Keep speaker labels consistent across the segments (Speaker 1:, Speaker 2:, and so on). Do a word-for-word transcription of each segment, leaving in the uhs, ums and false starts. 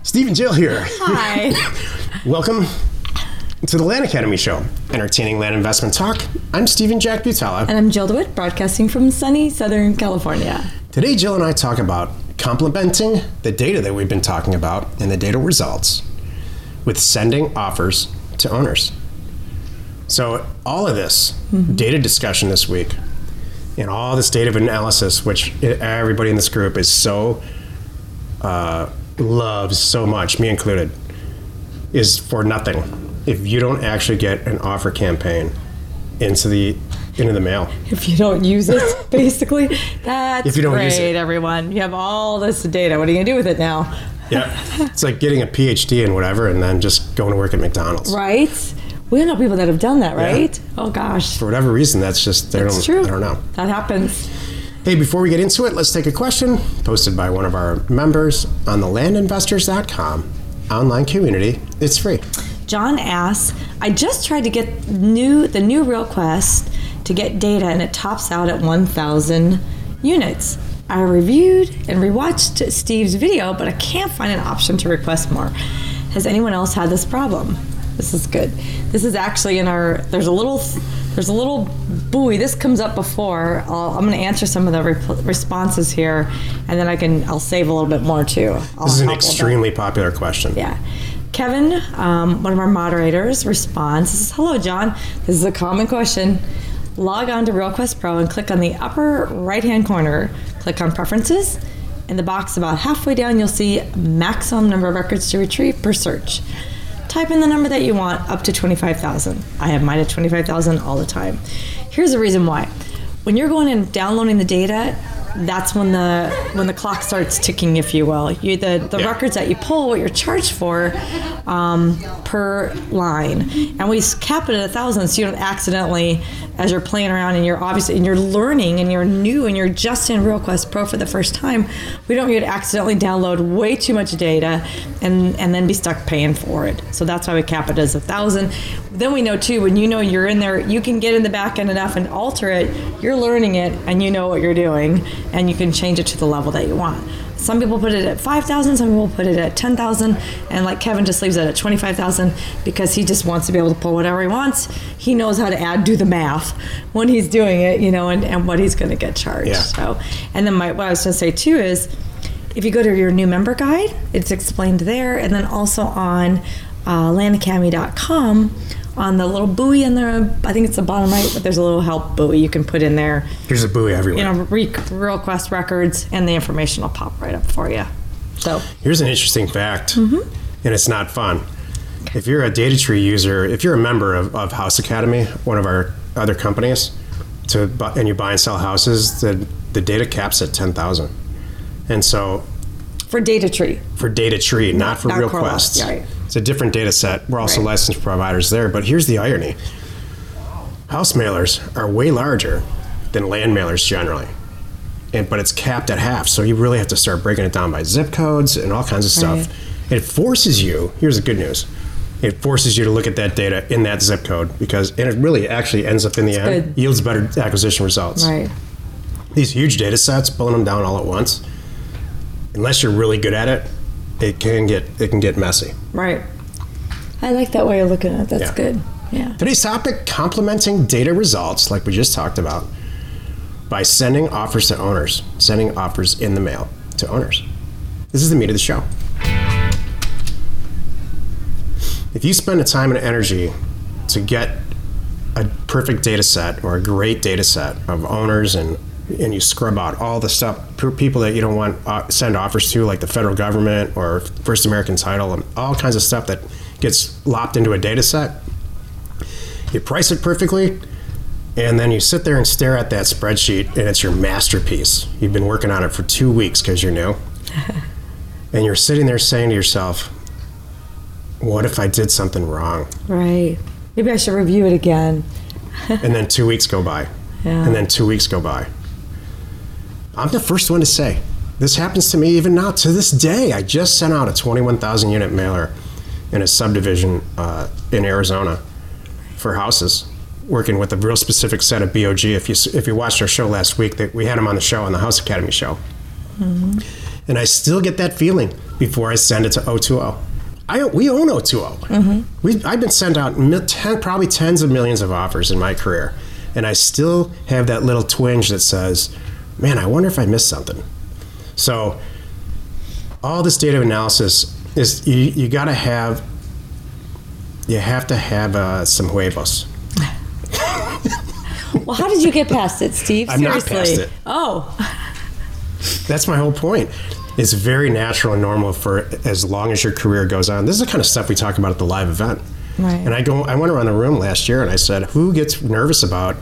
Speaker 1: Steve and Jill here.
Speaker 2: Hi.
Speaker 1: Welcome to the Land Academy Show, entertaining land investment talk. I'm Stephen Jack Butala.
Speaker 2: And I'm Jill DeWitt, broadcasting from sunny Southern California.
Speaker 1: Today, Jill and I talk about complementing the data that we've been talking about and the data results with sending offers to owners. So all of this mm-hmm. data discussion this week and all this data analysis, which everybody in this group is so uh, loves so much, me included, is for nothing if you don't actually get an offer campaign into the into the mail.
Speaker 2: If you don't use it, basically, that's
Speaker 1: if you don't
Speaker 2: great,
Speaker 1: use it.
Speaker 2: Everyone. You have all this data. What are you going to do with it now?
Speaker 1: Yeah. It's like getting a P H D in whatever and then just going to work at McDonald's.
Speaker 2: Right? We know people that have done that, right?
Speaker 1: Yeah.
Speaker 2: Oh, gosh.
Speaker 1: For whatever reason, that's just, they
Speaker 2: It's
Speaker 1: don't,
Speaker 2: true.
Speaker 1: I don't know.
Speaker 2: That happens.
Speaker 1: Hey, before we get into it, let's take a question posted by one of our members on the land investors dot com online community. It's free.
Speaker 2: John asks, I just tried to get new the new RealQuest to get data, and it tops out at one thousand units. I reviewed and rewatched Steve's video, but I can't find an option to request more. Has anyone else had this problem? This is good. This is actually in our, there's a little, there's a little buoy. This comes up before. I'll, I'm going to answer some of the rep- responses here, and then I can, I'll save a little bit more too. I'll
Speaker 1: this is an extremely popular question.
Speaker 2: Yeah. Kevin, um, one of our moderators, responds, says, hello, John. This is a common question. Log on to RealQuest Pro and click on the upper right-hand corner. Click on Preferences. In the box about halfway down, you'll see maximum number of records to retrieve per search. Type in the number that you want, up to twenty-five thousand. I have mine at twenty-five thousand all the time. Here's the reason why. When you're going and downloading the data, that's when the when the clock starts ticking, if you will. You, the the yeah. records that you pull, what you're charged for um, per line, and we cap it at a thousand, so you don't accidentally, as you're playing around and you're obviously and you're learning and you're new and you're just in RealQuest Pro for the first time, we don't want you to accidentally download way too much data and and then be stuck paying for it. So that's why we cap it as a thousand. Then we know too, when you know you're in there, you can get in the back end enough and alter it. You're learning it and you know what you're doing, and you can change it to the level that you want. Some people put it at five thousand, some people put it at ten thousand, and like Kevin just leaves it at twenty-five thousand because he just wants to be able to pull whatever he wants. He knows how to add, do the math when he's doing it, you know, and, and what he's going to get charged.
Speaker 1: Yeah.
Speaker 2: So, and then my, what I was going to say too is, if you go to your new member guide, it's explained there, and then also on uh, land academy dot com, on the little buoy in there, I think it's the bottom right, but there's a little help buoy you can put in there.
Speaker 1: There's a buoy everywhere.
Speaker 2: You know, re- RealQuest records, and the information will pop right up for you. So
Speaker 1: here's an interesting fact,
Speaker 2: mm-hmm.
Speaker 1: and it's not fun. Okay. If you're a data tree user, if you're a member of, of House Academy, one of our other companies, to buy, and you buy and sell houses, the the data cap's at ten thousand, and so
Speaker 2: for data tree.
Speaker 1: For data tree, not, not for not RealQuest.
Speaker 2: Yeah, right.
Speaker 1: It's a different data set. We're also
Speaker 2: right.
Speaker 1: licensed providers there, but here's the irony. House mailers are way larger than land mailers generally, and but it's capped at half, so you really have to start breaking it down by zip codes and all kinds of stuff. Right. It forces you, here's the good news, it forces you to look at that data in that zip code, because, and it really actually ends up in the
Speaker 2: it's
Speaker 1: end,
Speaker 2: good.
Speaker 1: yields better acquisition results.
Speaker 2: Right.
Speaker 1: These huge data sets, pulling them down all at once, unless you're really good at it, it can get it can get messy.
Speaker 2: Right. I like that way of looking at it. That's
Speaker 1: yeah.
Speaker 2: good. Yeah.
Speaker 1: Today's topic, complementing data results, like we just talked about, by sending offers to owners, sending offers in the mail to owners. This is the meat of the show. If you spend the time and energy to get a perfect data set or a great data set of owners, and and you scrub out all the stuff, people that you don't want uh, send offers to, like the federal government or First American Title, and all kinds of stuff that gets lopped into a data set, you price it perfectly, and then you sit there and stare at that spreadsheet, and it's your masterpiece. You've been working on it for two weeks because you're new, and you're sitting there saying to yourself, what if I did something wrong?
Speaker 2: Right. Maybe I should review it again.
Speaker 1: And then two weeks go by.
Speaker 2: Yeah.
Speaker 1: And then two weeks go by. I'm the first one to say, this happens to me even now to this day. I just sent out a twenty-one thousand unit mailer in a subdivision uh, in Arizona for houses, working with a real specific set of B O G. If you if you watched our show last week, that we had them on the show, on the House Academy show. Mm-hmm. And I still get that feeling before I send it to O two O. I, we own O two O. Mm-hmm. We, I've been sent out mil, ten, probably tens of millions of offers in my career. And I still have that little twinge that says, man, I wonder if I missed something. So all this data analysis is, you, you got to have, you have to have uh, some huevos.
Speaker 2: Well, how did you get past it, Steve?
Speaker 1: I'm
Speaker 2: Seriously.
Speaker 1: not past it.
Speaker 2: Oh.
Speaker 1: That's my whole point. It's very natural and normal for as long as your career goes on. This is the kind of stuff we talk about at the live event.
Speaker 2: Right.
Speaker 1: And I go, I went around the room last year and I said, who gets nervous about,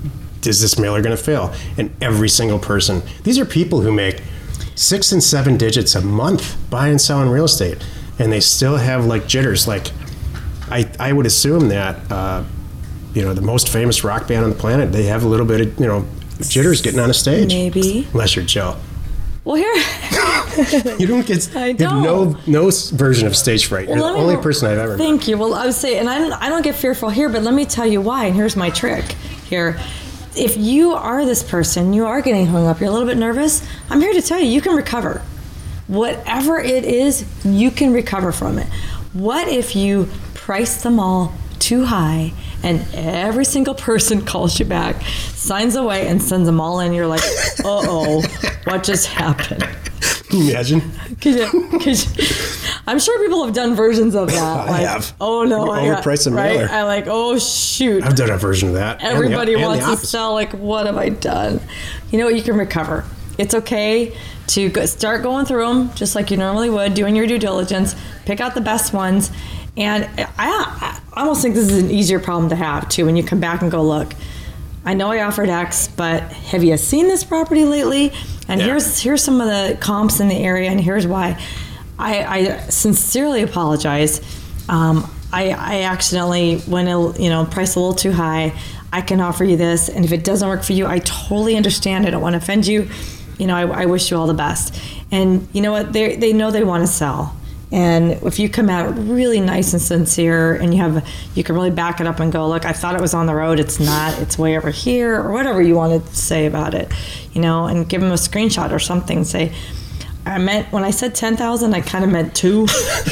Speaker 1: is this mailer going to fail? And every single person. These are people who make six and seven digits a month buying and selling real estate. And they still have like jitters. Like, I, I would assume that, uh, you know, the most famous rock band on the planet, they have a little bit of, you know, jitters getting on a stage.
Speaker 2: Maybe.
Speaker 1: Unless you're Joe.
Speaker 2: Well, here.
Speaker 1: You don't get,
Speaker 2: I
Speaker 1: you
Speaker 2: don't.
Speaker 1: have no, no version of stage fright. You're
Speaker 2: Well,
Speaker 1: the
Speaker 2: let me-
Speaker 1: only person I've ever met.
Speaker 2: Thank you. Well, I would say, and I don't, I don't get fearful here, but let me tell you why. And here's my trick here. If you are this person, you are getting hung up, you're a little bit nervous, I'm here to tell you, you can recover. Whatever it is, you can recover from it. What if you price them all too high and every single person calls you back, signs away, and sends them all in? You're like, uh-oh, what just happened?
Speaker 1: Can you imagine?
Speaker 2: Could you, could you, I'm sure people have done versions of that.
Speaker 1: I
Speaker 2: like,
Speaker 1: have.
Speaker 2: Oh no,
Speaker 1: You
Speaker 2: I got,
Speaker 1: overprice a
Speaker 2: right?
Speaker 1: mailer.
Speaker 2: I like, oh shoot.
Speaker 1: I've done a version of that. and the-
Speaker 2: Everybody
Speaker 1: and the
Speaker 2: wants to
Speaker 1: opposite.
Speaker 2: sell. Like, what have I done? You know what? You can recover. It's okay to go, start going through them just like you normally would, doing your due diligence, pick out the best ones. And I, I almost think this is an easier problem to have too when you come back and go, look, I know I offered X, but have you seen this property lately? And
Speaker 1: Yeah.
Speaker 2: here's here's some of the comps in the area, and here's why. I, I sincerely apologize. Um, I, I accidentally went, a, you know, priced a little too high. I can offer you this, and if it doesn't work for you, I totally understand. I don't want to offend you. You know, I, I wish you all the best. And you know what? They they know they want to sell. And if you come out really nice and sincere, and you have, you can really back it up and go, look, I thought it was on the road. It's not. It's way over here, or whatever you want to say about it, you know. And give them a screenshot or something. Say, I meant when I said ten thousand, I kind of meant two.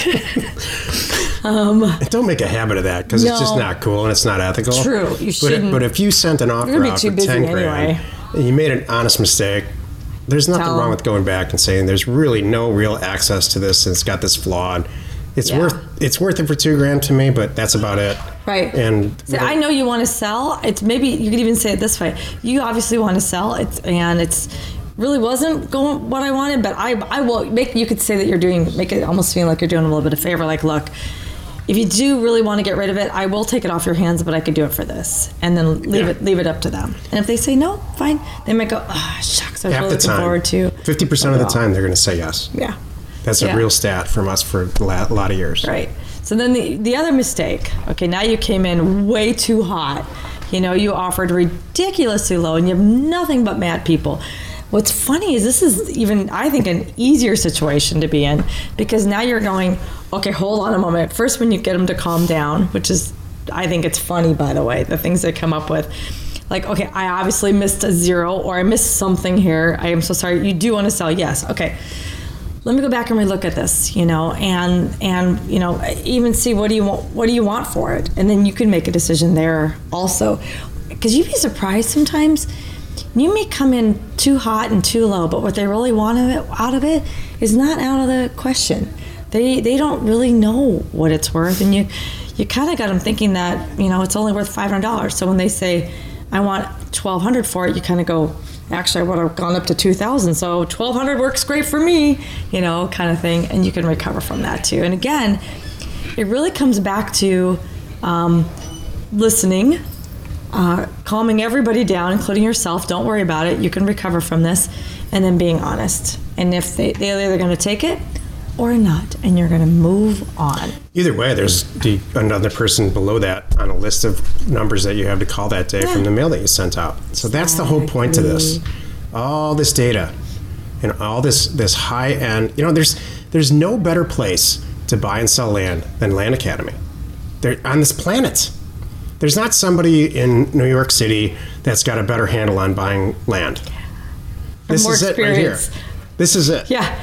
Speaker 2: um,
Speaker 1: Don't make a habit of that because
Speaker 2: No.
Speaker 1: it's just not cool and it's not ethical.
Speaker 2: True, you
Speaker 1: But,
Speaker 2: shouldn't.
Speaker 1: but if you sent an offer
Speaker 2: You're gonna be
Speaker 1: out
Speaker 2: too
Speaker 1: for
Speaker 2: busy
Speaker 1: ten grand
Speaker 2: anyway.
Speaker 1: and you made an honest mistake, there's nothing
Speaker 2: Tell 'em.
Speaker 1: wrong with going back and saying there's really no real access to this and it's got this flaw. It's
Speaker 2: Yeah.
Speaker 1: worth it's worth it for two grand to me, but that's about it.
Speaker 2: Right.
Speaker 1: And
Speaker 2: So I know you want to sell. It's maybe you could even say it this way. You obviously want to sell. It's and it's really wasn't going what I wanted, but I I will make you could say that you're doing make it almost feel like you're doing a little bit of favor. Like, look, if you do really want to get rid of it, I will take it off your hands, but I could do it for this, and then leave
Speaker 1: Yeah.
Speaker 2: it leave it up to them. And if they say no, fine. They might go, ah, shucks, I was
Speaker 1: half
Speaker 2: really
Speaker 1: the
Speaker 2: looking
Speaker 1: time,
Speaker 2: forward to.
Speaker 1: fifty percent of the time, they're going to say yes.
Speaker 2: Yeah.
Speaker 1: That's
Speaker 2: Yeah.
Speaker 1: a real stat from us for a lot a lot of years.
Speaker 2: Right. So then the, the other mistake, okay, now you came in way too hot. You know, you offered ridiculously low and you have nothing but mad people. What's funny is this is even, I think, an easier situation to be in because now you're going, okay, hold on a moment. First, when you get them to calm down, which is, I think it's funny, by the way, the things they come up with. Like, okay, I obviously missed a zero or I missed something here. I am so sorry. You do want to sell? Yes. Okay. Let me go back and relook at this, you know, and and you know, even see what do you want, what do you want for it, and then you can make a decision there also, because you'd be surprised sometimes. You may come in too hot and too low, but what they really want of it, out of it is not out of the question. They they don't really know what it's worth, and you you kind of got them thinking that you know it's only worth five hundred dollars. So when they say, I want twelve hundred dollars for it, you kind of go, actually, I would have gone up to two thousand dollars, so twelve hundred dollars works great for me, you know, kind of thing, and you can recover from that too. And again, it really comes back to um, listening, uh, calming everybody down, including yourself. Don't worry about it. You can recover from this, and then being honest. And if they, they're either going to take it or not, and you're going to move on.
Speaker 1: Either way, there's the, another person below that on a list of numbers that you have to call that day
Speaker 2: Yeah.
Speaker 1: from the mail that you sent out. So that's the whole point to this. All this data and all this this high end. You know, there's there's no better place to buy and sell land than Land Academy. They're on this planet. There's not somebody in New York City that's got a better handle on buying land. This
Speaker 2: more
Speaker 1: is it right here.
Speaker 2: experience.
Speaker 1: This is it.
Speaker 2: Yeah.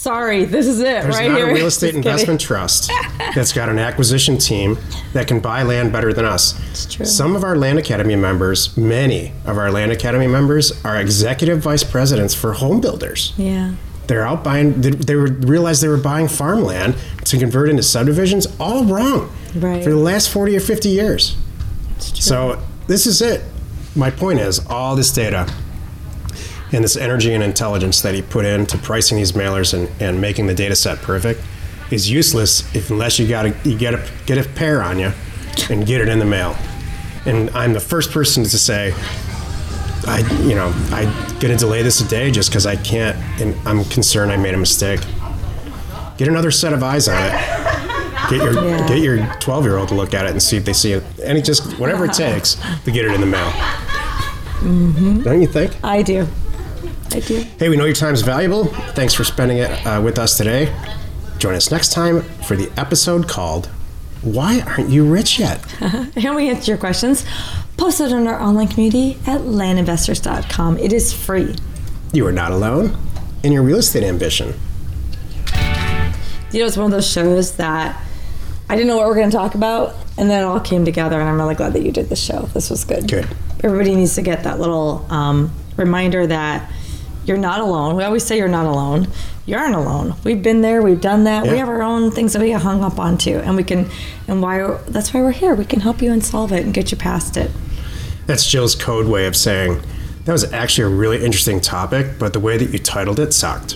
Speaker 2: Sorry, this is it
Speaker 1: There's
Speaker 2: right
Speaker 1: not
Speaker 2: here.
Speaker 1: a real estate
Speaker 2: Just
Speaker 1: investment trust that's got an acquisition team that can buy land better than us.
Speaker 2: It's true.
Speaker 1: Some of our Land Academy members, many of our Land Academy members, are executive vice presidents for home builders.
Speaker 2: kidding. Yeah.
Speaker 1: They're out buying, they, they were, realized they were buying farmland to convert into subdivisions, all wrong
Speaker 2: Right.
Speaker 1: for the last forty or fifty years.
Speaker 2: It's true.
Speaker 1: So this is it. My point is, all this data and this energy and intelligence that he put into pricing these mailers and, and making the data set perfect is useless if unless you got to you get a get a pair on you and get it in the mail. And I'm the first person to say, I you know I'm gonna delay this a day just because I can't, and I'm concerned I made a mistake. Get another set of eyes on it. Get your
Speaker 2: Yeah.
Speaker 1: get your twelve year old to look at it and see if they see it, and it just whatever it takes to get it in the mail. Mm-hmm. Don't you think?
Speaker 2: I do. I do.
Speaker 1: Hey, we know your time is valuable. Thanks for spending it uh, with us today. Join us next time for the episode called "Why Aren't You Rich Yet?"
Speaker 2: And we answer your questions. Post it on our online community at land investors dot com. It is free.
Speaker 1: You are not alone in your real estate ambition.
Speaker 2: You know, it's one of those shows that I didn't know what we were going to talk about, and then it all came together, and I'm really glad that you did this show. This was good.
Speaker 1: Good.
Speaker 2: Everybody needs to get that little um, reminder that you're not alone. We always say you're not alone. You aren't alone. We've been there. We've done that.
Speaker 1: Yeah.
Speaker 2: We have our own things that we get hung up on too, and we can. And why? That's why we're here. We can help you and solve it and get you past it.
Speaker 1: That's Jill's code way of saying that was actually a really interesting topic, but the way that you titled it sucked.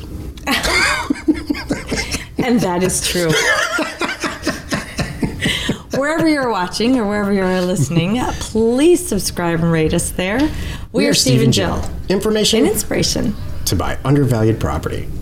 Speaker 2: And that is true. Wherever you're watching or wherever you're listening, please subscribe and rate us there. We,
Speaker 1: We
Speaker 2: are
Speaker 1: are
Speaker 2: Steve and
Speaker 1: Steve
Speaker 2: Jill.
Speaker 1: and Jill. Information
Speaker 2: And inspiration.
Speaker 1: to buy undervalued property.